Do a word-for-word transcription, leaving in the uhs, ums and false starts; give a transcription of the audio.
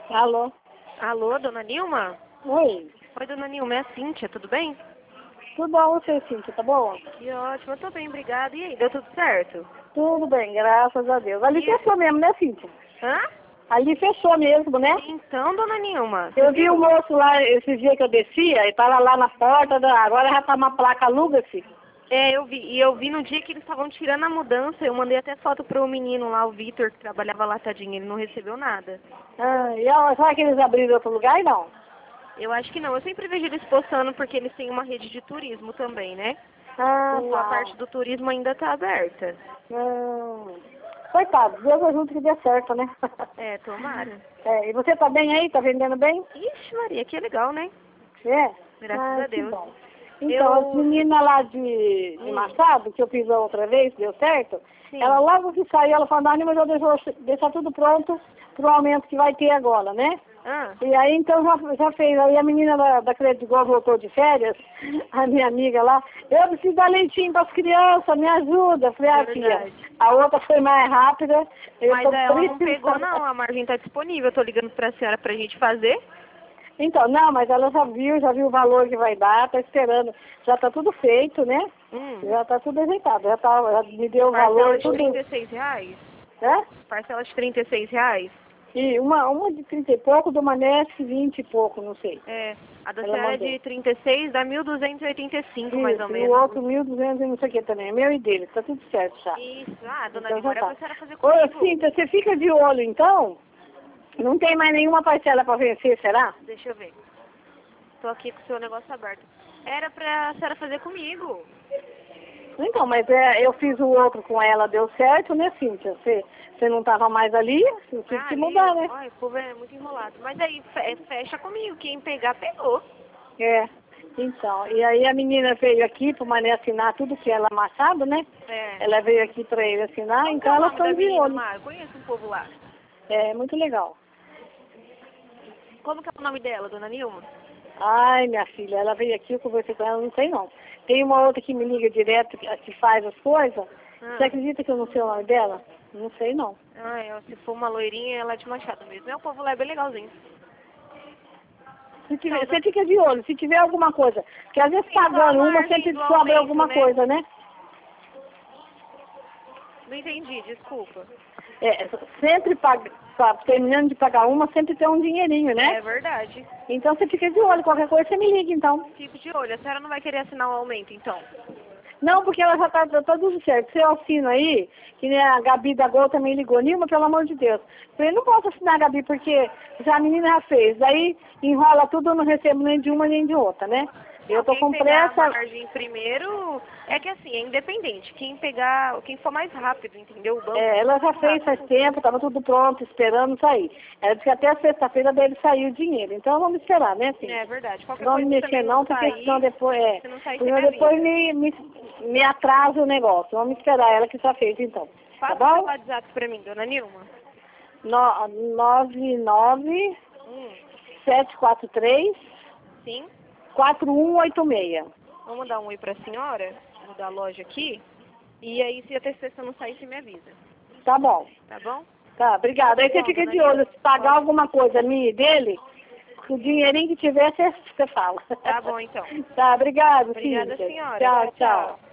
Alô? Alô, dona Nilma? Oi. Oi, dona Nilma, é a Cíntia, tudo bem? Tudo bom, você, Cíntia? Tá bom? Que ótimo, eu tô bem, obrigada. E aí, deu tudo certo? Tudo bem, graças a Deus. Ali E- fechou mesmo, né, Cíntia? Hã? Ali fechou mesmo, né? Então, dona Nilma, você Eu vi viu? o moço lá, esse dia que eu descia, e tava lá na porta, da... agora já tá uma placa, aluga-se. É, eu vi. E eu vi no dia que eles estavam tirando a mudança, eu mandei até foto pro menino lá, o Vitor, que trabalhava lá, tadinho, ele não recebeu nada. Ah, e ó, será que eles abriram outro lugar? Não. Eu acho que não, eu sempre vejo eles postando porque eles têm uma rede de turismo também, né? Ah, O, a tá. parte do turismo ainda tá aberta. Hum. Coitado, Deus ajuda que dê certo, né? É, tomara. É, e você tá bem aí? Tá vendendo bem? Ixi, Maria, que legal, né? É? Graças Ah, a que Deus. bom. Então, as Eu... meninas lá de, de Hum. Machado, que eu fiz a outra vez, deu certo, Sim. ela logo que saiu, ela falou, Dani, mas eu deixo deixar tudo pronto pro aumento que vai ter agora, né? Ah, E aí, então, já, já fez. Aí a menina da, da Crédito Igual voltou de férias, a minha amiga lá, eu preciso dar leitinho para as crianças, me ajuda. Eu falei, ah, filha, verdade. a outra foi mais rápida. Eu Mas tô ela não precisando. pegou, não. A margem tá disponível. Eu tô ligando pra senhora pra gente fazer. Então, não, mas ela já viu, já viu o valor que vai dar, tá esperando. Já tá tudo feito, né? Hum. Já tá tudo ajeitado, já, tá, já me deu o Parcela valor, de tudo. trinta e seis reais? Né? Parcela de trinta e seis reais? E uma, uma de trinta e pouco, do Manesque vinte e pouco, não sei. É. A da Ela senhora é mandou. de trinta e seis dá mil duzentos e oitenta e cinco, mais ou Isso, e o menos. outro mil e duzentos e não sei o que também, é meu e dele, tá tudo certo já. Isso. Ah, dona Então Nilma, já era tá. pra senhora fazer Ô, comigo. Cíntia, você fica de olho então? Não tem mais nenhuma parcela pra vencer, será? Deixa eu ver. Tô aqui com o seu negócio aberto. Era pra senhora fazer comigo. Então, mas é, eu fiz o outro com ela, deu certo, né, Cíntia? Você, você não tava mais ali, você tive Ah, que ali, mudar, né? olha, o povo é muito enrolado. Mas aí, fe- fecha comigo. Quem pegar, pegou. É. Então, e aí a menina veio aqui pro Mané assinar tudo que ela amassado, né? É. Ela veio aqui pra ele assinar, Como que é então o elas nome da estão de menina olho. lá? Eu conheço um povo lá. É, muito legal. Como que é o nome dela, dona Nilma? Ai, minha filha, ela veio aqui, eu conversei com ela, não sei não. Tem uma outra que me liga direto, que, que faz as coisas. Ah. Você acredita que eu não sei o nome dela? Não sei não. Ah, é, se for uma loirinha, ela é de Machado mesmo. É, o povo lá é bem legalzinho. Se tiver, Então, você fica de olho, se tiver alguma coisa. Porque às vezes sim, só a pagando uma, margem sempre do sobra aumento, alguma né? coisa, né? Não entendi, desculpa. É, sempre paga, pa- terminando de pagar uma, sempre tem um dinheirinho, né? É verdade. Então você fica de olho, qualquer coisa você me liga então. Fico de olho. A senhora não vai querer assinar o aumento, então? Não, porque ela já tá, tá tudo certo. Você assina aí, que nem a Gabi da Gol também ligou, Nilma, pelo amor de Deus. Eu falei, não posso assinar, Gabi, porque já a menina já fez. Daí enrola tudo, eu não recebo nem de uma nem de outra, né? Eu tô Quem com pegar a pressa. margem primeiro, é que assim, é independente. Quem pegar, quem for mais rápido, entendeu? O banco É, ela já mais fez faz rápido. tempo, estava tudo pronto, esperando sair. Ela disse que até sexta-feira dele sair o dinheiro. Então vamos esperar, né, filho? É verdade. Qualquer Não vamos coisa mexer também não, não porque sair, senão depois é. se não sair, você Senão me depois avisa. me, me, me atrasa o negócio. Vamos esperar ela que já fez então. Tá Passa o seu bom? WhatsApp pra mim, dona Nilma. No, nove nove Hum, sete quatro três sim. quatro um oito seis. Vamos dar um oi pra senhora, vou dar a loja aqui. E aí, se a terceira não sair, você me avisa. Tá bom. Tá bom? Tá, obrigada. Aí Tudo você bom, fica dona de olho. Nilma? Se pagar Pode. alguma coisa minha e dele, com o dinheirinho que tiver, você, você fala. Tá bom, então. Tá, obrigado, Obrigada, Cíntia. senhora. Tchau, tchau.